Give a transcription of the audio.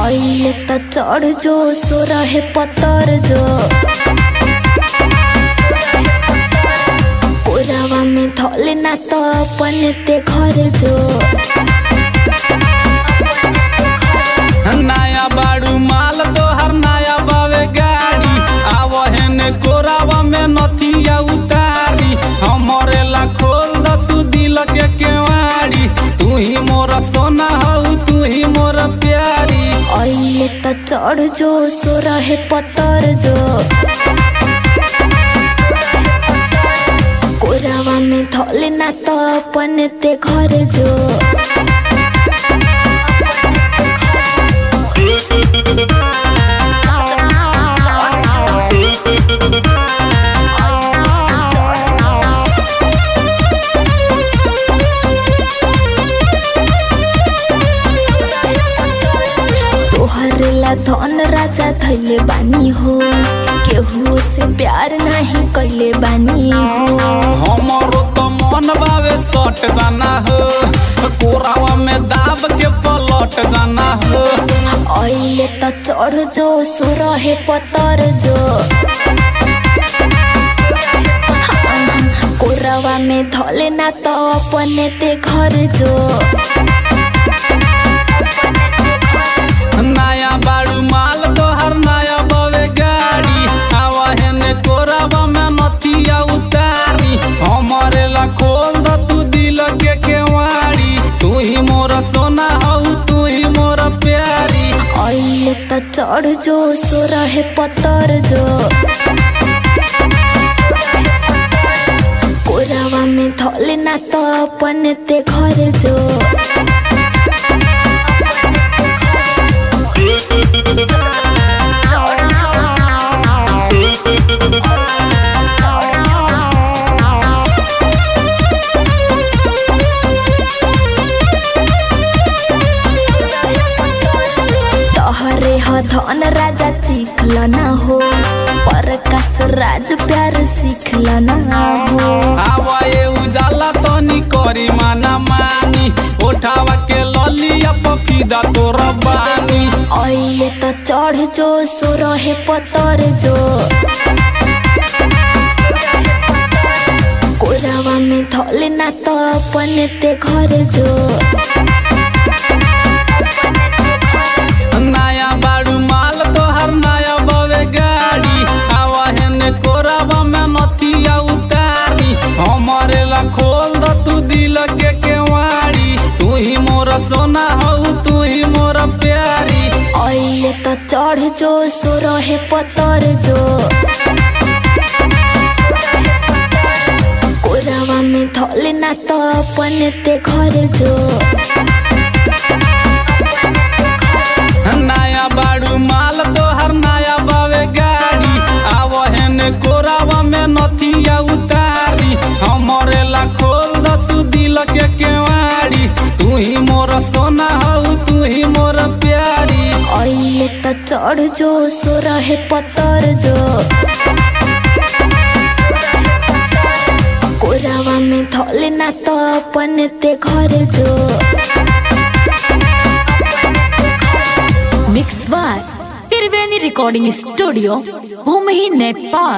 आइले त चढ़ जो सो रहे पतर जो कोरावा में धोले ना तो अपने ते घर जो नया बाड़ू माल तोहर नया बावे गाड़ी आवहे ने कोरावा में नथिया उतारी हमरे ला खोल द तू दिल के केवाड़ी तू ही मोर सोना हो तू ही मोर प्यारी आइले त चढ़ जो सो रहे पतर जो कोरावा में धोले ना तो अपने ते घर जो तोहरेला धन राजा धैले बानी हो केहू से प्यार नहीं कैले बानी हो हमरो तो मन बावे सट जाना हो कोरावा में दाब के पलट जाना हो आइले त चढ़ जो सो रहे पतर जो कोरावा में धोले ना तो अपने ते घर जो नया बाड़ू माल तोहर नया बवे गाड़ी आवहे ने कोरावा में नथिया उतारी हमरे ला खोल द तू दिल के केवाड़ी तू ही मोर सोना हो तू ही मोर प्यारी आइले त चढ़ जो सो रहे पतर जो कोरावा में धोले ना तो अपने ते घर जो तोहरे ह धन राजा सीखल ना हो प्रकाश राज प्यार सीखल ना हो आवाए उजाला तनी करी माना मानी उठावा के ललिया पफीदा तोर बानी आइले त चढ़ जो सो रहे पतर जो कोरावा में धोले ना तो अपने ते घर जो नया बाड़ू माल तोहर नया बवे गाड़ी आवहे ने कोरावा में नथिया उतारी हमरे ला खोल द तू दिल के केवाड़ी तू ही मोर सोना हो तू ही मोर प्यारी आइले त चढ़ जो सो रहे पतर जो कोरावा में धोले ना तो अपने ते घर जो नया बाड़ू माल तोहर नया बावे गाड़ी आवहे ने कोरावा में नथिया उतारी हमरे ला खोल द तू दिल के केवाड़ी तू ही मोर सोना हो तू ही मोर प्यारी आइले त चढ़ जो सो रहे पतर जो कोरावा में धोले ना तो अपने ते घर जो mix by Triveni recording studio भूमि नेपाल।